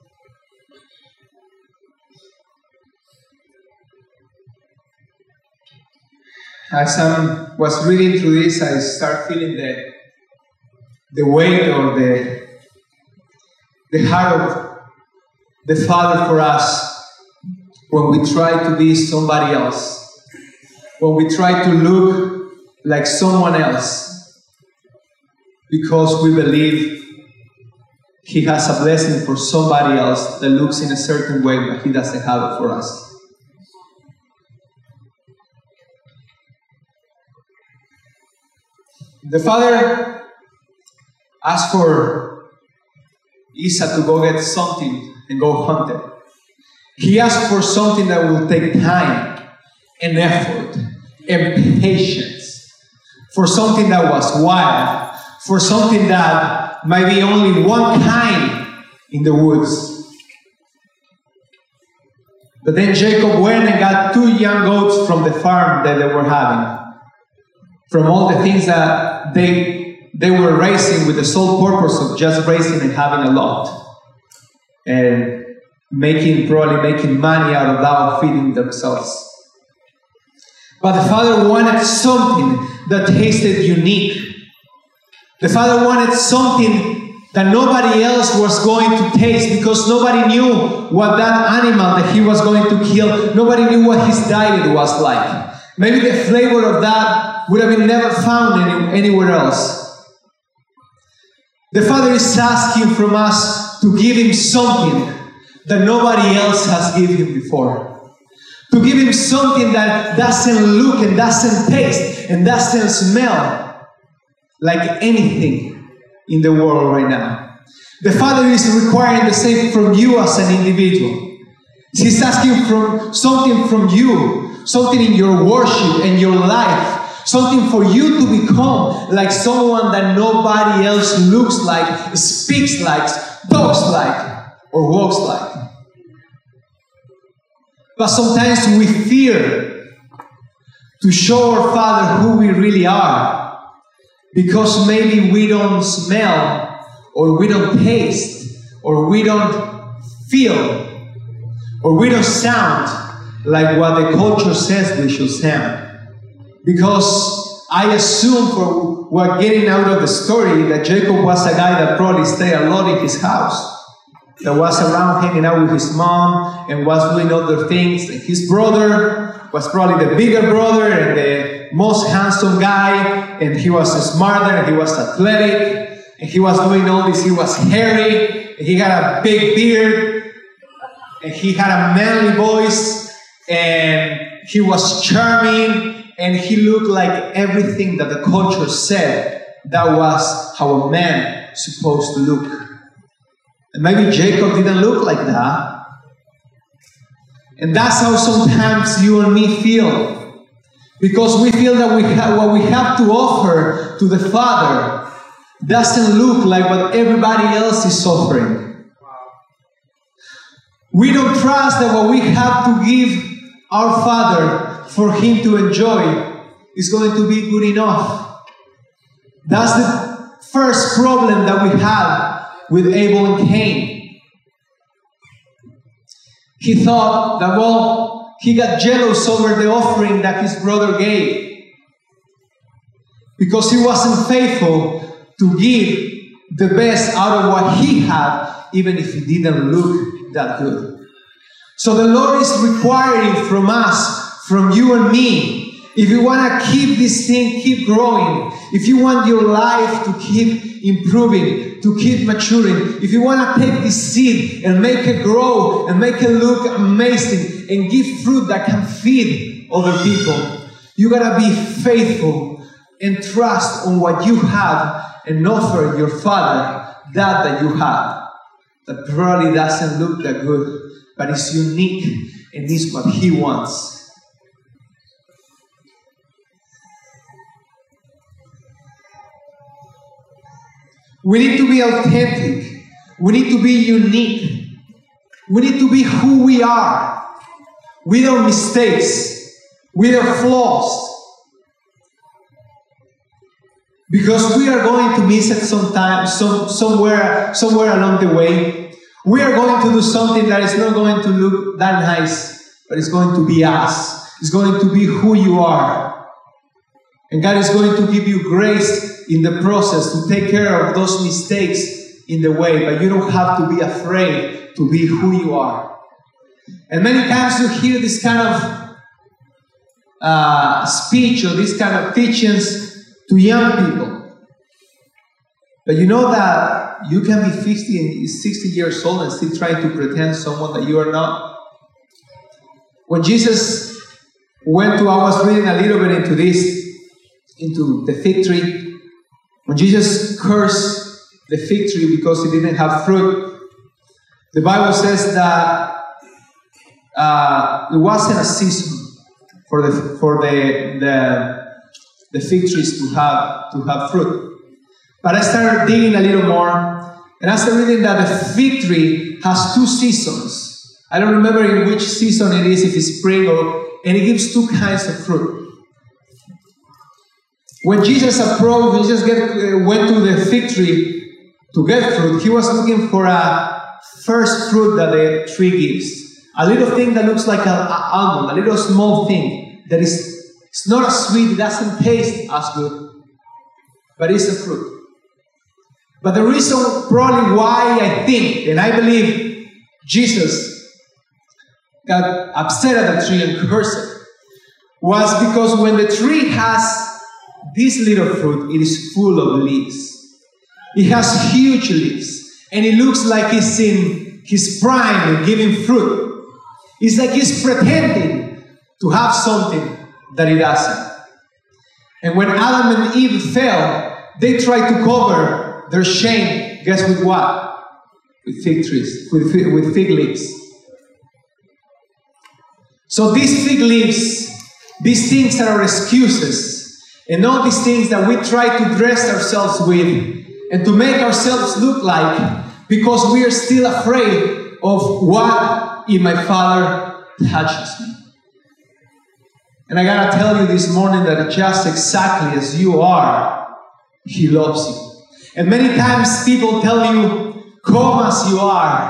As I was reading through this, I start feeling the, the weight or the, the heart of the Father for us when we try to be somebody else, when we try to look like someone else, because we believe He has a blessing for somebody else that looks in a certain way, but He doesn't have it for us. The father asked for Esau to go get something and go hunt it. He asked for something that will take time and effort and patience, for something that was wild, for something that might be only one kind in the woods. But then Jacob went and got two young goats from the farm that they were having, from all the things that they they were raising with the sole purpose of just raising and having a lot, and making probably making money out of that, feeding themselves. But the father wanted something that tasted unique. The father wanted something that nobody else was going to taste, because nobody knew what that animal that he was going to kill, nobody knew what his diet was like. Maybe the flavor of that would have been never found any, anywhere else. The Father is asking from us to give Him something that nobody else has given Him before. To give Him something that doesn't look and doesn't taste and doesn't smell like anything in the world right now. The Father is requiring the same from you as an individual. He's asking for something from you, something in your worship and your life. Something for you to become like someone that nobody else looks like, speaks like, talks like, or walks like. But sometimes we fear to show our Father who we really are, because maybe we don't smell, or we don't taste, or we don't feel, or we don't sound like what the culture says we should sound. Because I assume for what getting out of the story that Jacob was a guy that probably stayed a lot in his house, that was around hanging out with his mom and was doing other things. And his brother was probably the bigger brother and the most handsome guy, and he was smarter and he was athletic and he was doing all this. He was hairy and he had a big beard and he had a manly voice and he was charming and he looked like everything that the culture said that was how a man supposed to look. And maybe Jacob didn't look like that. And that's how sometimes you and me feel. Because we feel that we have, what we have to offer to the Father doesn't look like what everybody else is offering. We don't trust that what we have to give our Father for Him to enjoy is going to be good enough. That's the first problem that we have with Abel and Cain. He thought that, well, he got jealous over the offering that his brother gave because he wasn't faithful to give the best out of what he had, even if it didn't look that good. So the Lord is requiring from us, from you and me, if you want to keep this thing, keep growing, if you want your life to keep improving, to keep maturing, if you want to take this seed and make it grow and make it look amazing and give fruit that can feed other people, you got to be faithful and trust on what you have and offer your Father that that you have. That probably doesn't look that good, but it's unique and it's what He wants. We need to be authentic. We need to be unique. We need to be who we are, with our mistakes, with our flaws. Because we are going to miss it sometime, some, somewhere, somewhere along the way. We are going to do something that is not going to look that nice, but it's going to be us. It's going to be who you are. And God is going to give you grace in the process to take care of those mistakes in the way, but you don't have to be afraid to be who you are. And many times you hear this kind of uh, speech or this kind of teachings to young people. But you know that you can be fifty and sixty years old and still trying to pretend someone that you are not. When Jesus went to, I was reading a little bit into this, into the fig tree. When Jesus cursed the fig tree because it didn't have fruit, the Bible says that uh, it wasn't a season for the for the, the the fig trees to have to have fruit. But I started digging a little more, and I started reading that the fig tree has two seasons. I don't remember in which season it is, if it's spring or, and it gives two kinds of fruit. When Jesus approached, when Jesus get, uh, went to the fig tree to get fruit, he was looking for a first fruit that the tree gives. A little thing that looks like an almond, a little small thing that is it's not as sweet, it doesn't taste as good, but it's a fruit. But the reason probably why I think, and I believe Jesus got upset at the tree and cursed it, was because when the tree has this little fruit, it is full of leaves. It has huge leaves. And it looks like it's in his prime and giving fruit. It's like he's pretending to have something that he doesn't. And when Adam and Eve fell, they tried to cover their shame. Guess with what? With fig trees, with, with fig leaves. So these fig leaves, these things are our excuses. And all these things that we try to dress ourselves with and to make ourselves look like, because we are still afraid of what if my Father touches me. And I gotta tell you this morning that just exactly as you are, He loves you. And many times people tell you, come as you are,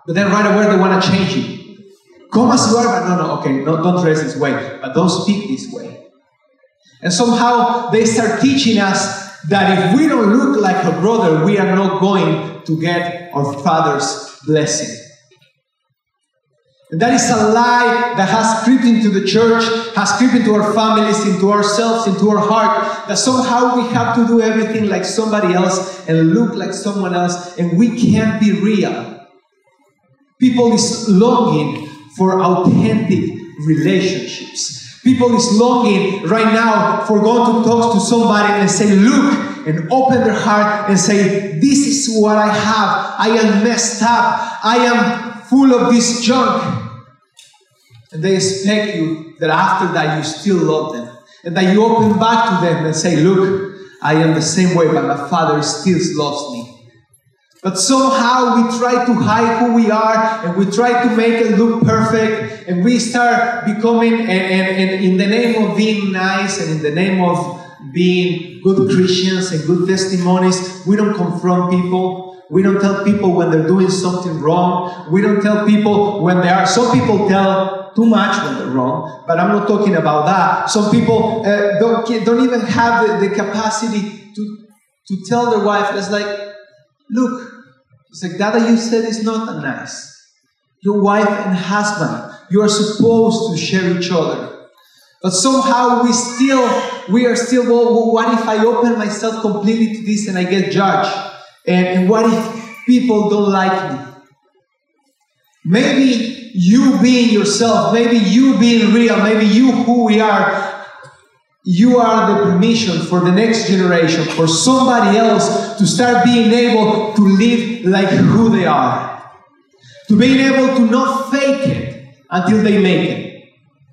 But then right away they want to change you. Come as you are, but no, no, okay, no, don't dress this way, but don't speak this way. And somehow they start teaching us that if we don't look like a brother, we are not going to get our Father's blessing. And that is a lie that has crept into the church, has crept into our families, into ourselves, into our heart, that somehow we have to do everything like somebody else and look like someone else, and we can't be real. People is longing for authentic relationships. People is longing right now for going to talk to somebody and say, look, and open their heart and say, this is what I have. I am messed up. I am full of this junk. And they expect you that after that you still love them. And that you open back to them and say, look, I am the same way, but my Father still loves me. But somehow we try to hide who we are, and we try to make it look perfect, and we start becoming, and, and, and in the name of being nice, and in the name of being good Christians and good testimonies, we don't confront people. We don't tell people when they're doing something wrong. We don't tell people when they are. Some people tell too much when they're wrong, but I'm not talking about that. Some people uh, don't, don't even have the, the capacity to, to tell their wife, it's like, look, it's like that that you said is not that nice. Your wife and husband, you are supposed to share each other. But somehow we still, we are still, well, what if I open myself completely to this and I get judged? And, and what if people don't like me? Maybe you being yourself, maybe you being real, maybe you who we are, you are the permission for the next generation, for somebody else to start being able to live like who they are. To being able to not fake it until they make it.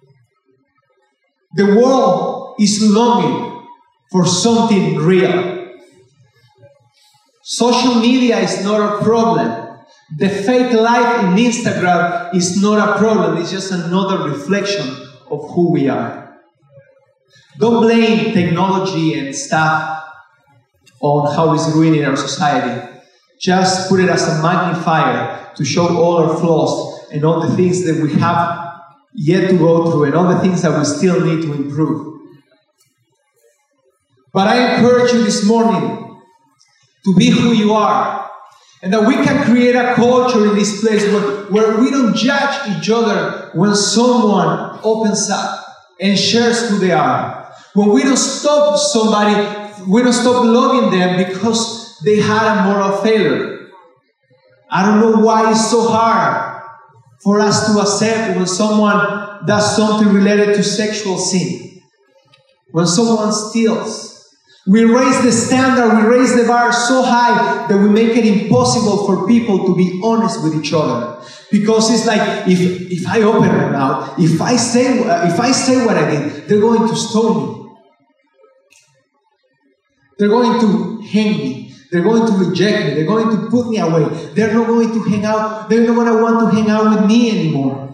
The world is longing for something real. Social media is not a problem. The fake life in Instagram is not a problem. It's just another reflection of who we are. Don't blame technology and stuff on how it's ruining our society. Just put it as a magnifier to show all our flaws and all the things that we have yet to go through and all the things that we still need to improve. But I encourage you this morning to be who you are, and that we can create a culture in this place where, where we don't judge each other when someone opens up and shares who they are. When we don't stop somebody, we don't stop loving them because they had a moral failure. I don't know why it's so hard for us to accept when someone does something related to sexual sin. When someone steals. We raise the standard, we raise the bar so high that we make it impossible for people to be honest with each other. Because it's like, if, if I open my mouth, if I say, if I say what I did, they're going to stone me. They're going to hang me. They're going to reject me. They're going to put me away. They're not going to hang out. They're not going to want to hang out with me anymore.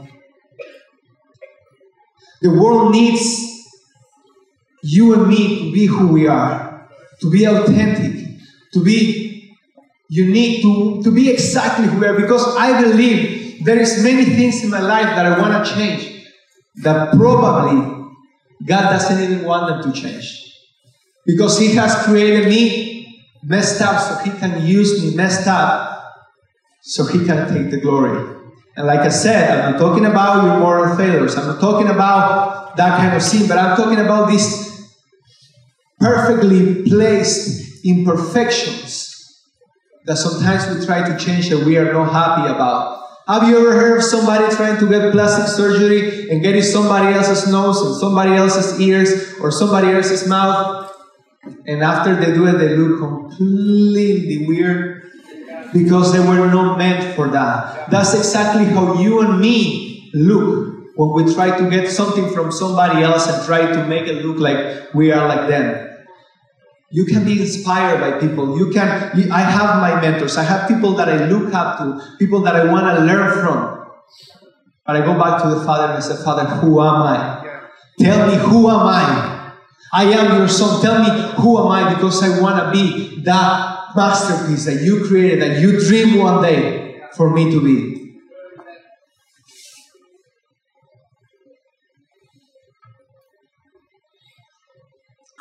The world needs you and me to be who we are, to be authentic, to be unique, to, to be exactly who we are. Because I believe there is many things in my life that I want to change that probably God doesn't even want them to change. Because He has created me messed up so He can use me messed up so He can take the glory. And like I said, I'm not talking about your moral failures. I'm not talking about that kind of sin, but I'm talking about these perfectly placed imperfections that sometimes we try to change that we are not happy about. Have you ever heard of somebody trying to get plastic surgery and getting somebody else's nose and somebody else's ears or somebody else's mouth? And after they do it, they look completely weird because they were not meant for that. That's exactly how you and me look when we try to get something from somebody else and try to make it look like we are like them. You can be inspired by people. You can. You, I have my mentors. I have people that I look up to, people that I want to learn from. But I go back to the Father and I say, Father, who am I? Tell me, who am I? I am your son. Tell me, who am I? Because I want to be that masterpiece that you created, that you dreamed one day for me to be.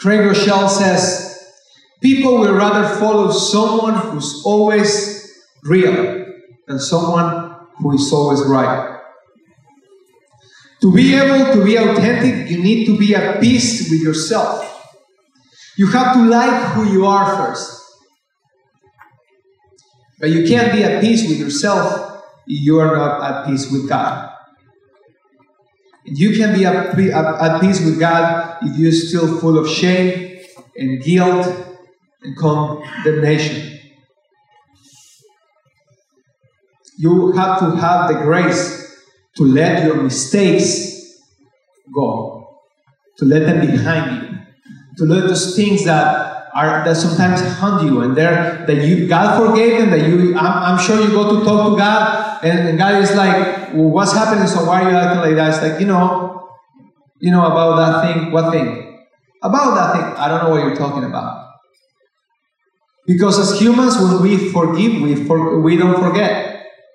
Craig Rochelle says, people will rather follow someone who's always real than someone who is always right. To be able to be authentic, you need to be at peace with yourself. You have to like who you are first. But you can't be at peace with yourself if you are not at peace with God. And you can be at, at peace with God if you're still full of shame and guilt and condemnation. You have to have the grace to let your mistakes go, to let them behind you, to let those things that are that sometimes haunt you and there that you God forgave them, that you I'm, I'm sure you go to talk to God and, and God is like, well, what's happening? So why are you acting like that? It's like, you know, you know about that thing. What thing? About that thing. I don't know what you're talking about. Because as humans, when we forgive, we for, we don't forget.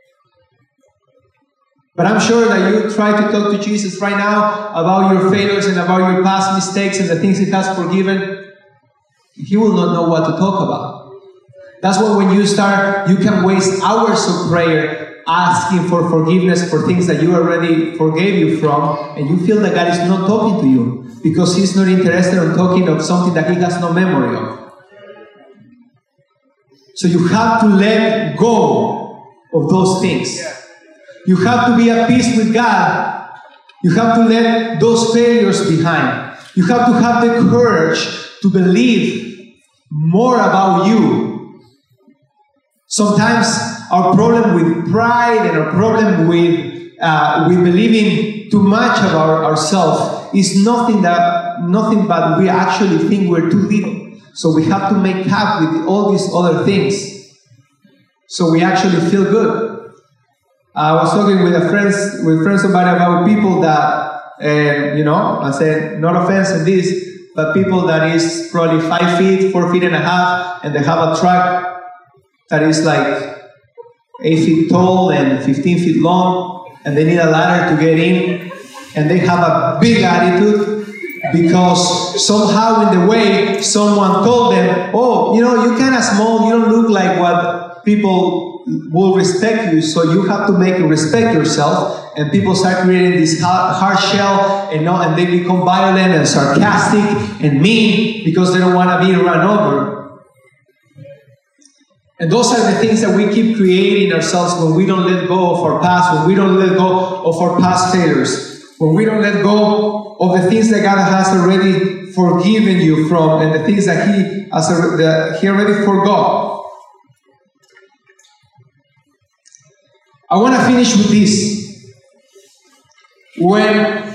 But I'm sure that you try to talk to Jesus right now about your failures and about your past mistakes and the things He has forgiven. He will not know what to talk about. That's why when you start, you can waste hours of prayer asking for forgiveness for things that you already forgave you from, and you feel that God is not talking to you because He's not interested in talking of something that He has no memory of. So you have to let go of those things. You have to be at peace with God. You have to let those failures behind. You have to have the courage to believe more about you. Sometimes our problem with pride and our problem with uh, with believing too much about ourselves is nothing that nothing but we actually think we're too little. So we have to make up with all these other things. So we actually feel good. I was talking with a friends, with friends somebody about people that, uh, you know, I said, not offense in this, but people that is probably five feet, four feet and a half, and they have a truck that is like eight feet tall and fifteen feet long, and they need a ladder to get in, and they have a big attitude because somehow in the way someone told them, oh, you know, you're kind of small, you don't look like what people will respect you, so you have to make it respect yourself, and people start creating this hard shell, and, no, and they become violent and sarcastic and mean because they don't want to be run over. And those are the things that we keep creating ourselves when we don't let go of our past, when we don't let go of our past failures, when we don't let go of the things that God has already forgiven you from, and the things that He has that He already forgot. I want to finish with this. When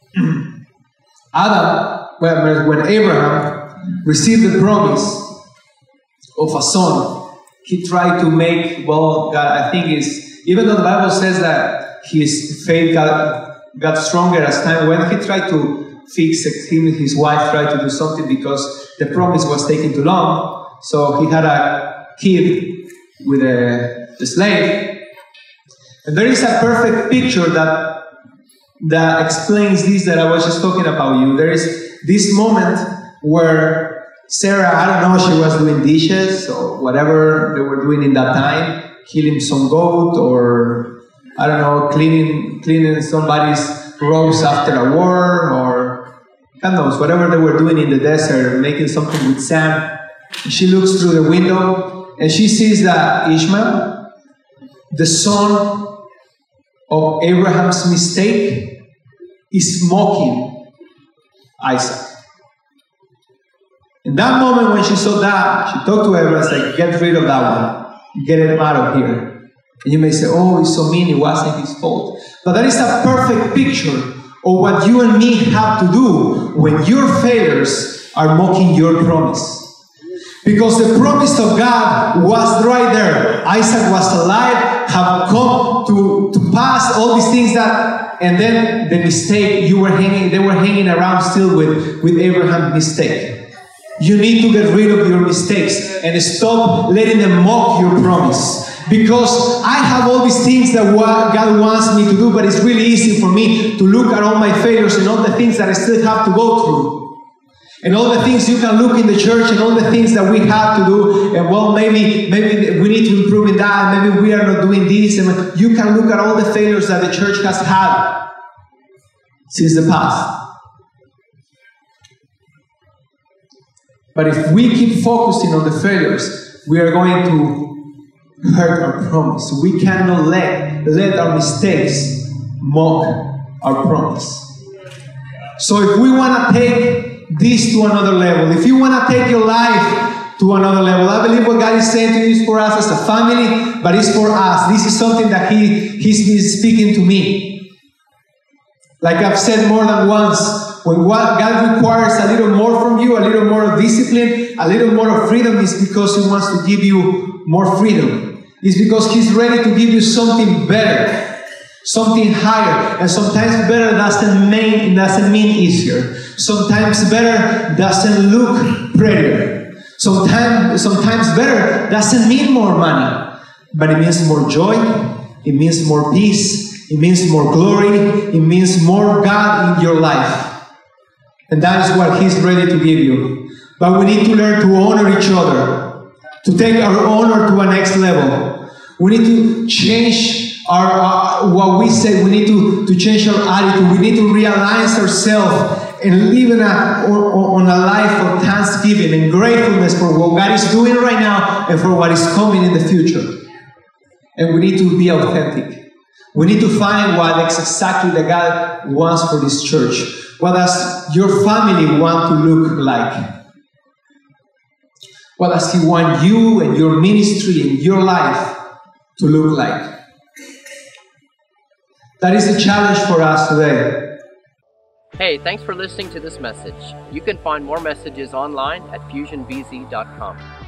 Adam, when Abraham received the promise of a son, he tried to make, well, God, I think is, even though the Bible says that his faith got, got stronger as time went, he tried to fix it. Him and his wife tried to do something because the promise was taking too long. So he had a kid with a, the slave. And there is a perfect picture that, that explains this that I was just talking about you. There is this moment where Sarah, I don't know, she was doing dishes or whatever they were doing in that time, killing some goat or, I don't know, cleaning, cleaning somebody's robes after a war or, God knows, whatever they were doing in the desert, making something with sand. And she looks through the window and she sees that Ishmael, the son of Abraham's mistake, is mocking Isaac. In that moment when she saw that, she talked to Abraham and said, get rid of that one. Get him out of here. And you may say, oh, he's so mean, it wasn't his fault. But that is a perfect picture of what you and me have to do when your failures are mocking your promise. Because the promise of God was right there. Isaac was alive, have come to, to pass all these things that, and then the mistake you were hanging, they were hanging around still with, with Abraham's mistake. You need to get rid of your mistakes and stop letting them mock your promise. Because I have all these things that God wants me to do, but it's really easy for me to look at all my failures and all the things that I still have to go through. And all the things you can look in the church and all the things that we have to do, and well, maybe maybe we need to improve in that, maybe we are not doing this, and you can look at all the failures that the church has had since the past. But if we keep focusing on the failures, we are going to hurt our promise. We cannot let, let our mistakes mock our promise. So if we want to take this to another level, if you want to take your life to another level, I believe what God is saying to you is for us as a family, but it's for us. This is something that He He's been speaking to me. Like I've said more than once, when what God requires a little more from you, a little more of discipline, a little more of freedom, is because He wants to give you more freedom. It's because He's ready to give you something better, something higher. And sometimes better doesn't mean, doesn't mean easier. Sometimes better doesn't look prettier. Sometimes, sometimes better doesn't mean more money, but it means more joy, it means more peace, it means more glory, it means more God in your life. And that is what He's ready to give you. But we need to learn to honor each other, to take our honor to a next level. We need to change our, uh, what we say. We need to, to change our attitude. We need to realign ourselves and live in a, on a life of thanksgiving and gratefulness for what God is doing right now and for what is coming in the future. And we need to be authentic. We need to find what is exactly that God wants for this church. What does your family want to look like? What does He want you and your ministry and your life to look like? That is the challenge for us today. Hey, thanks for listening to this message. You can find more messages online at fusion b z dot com.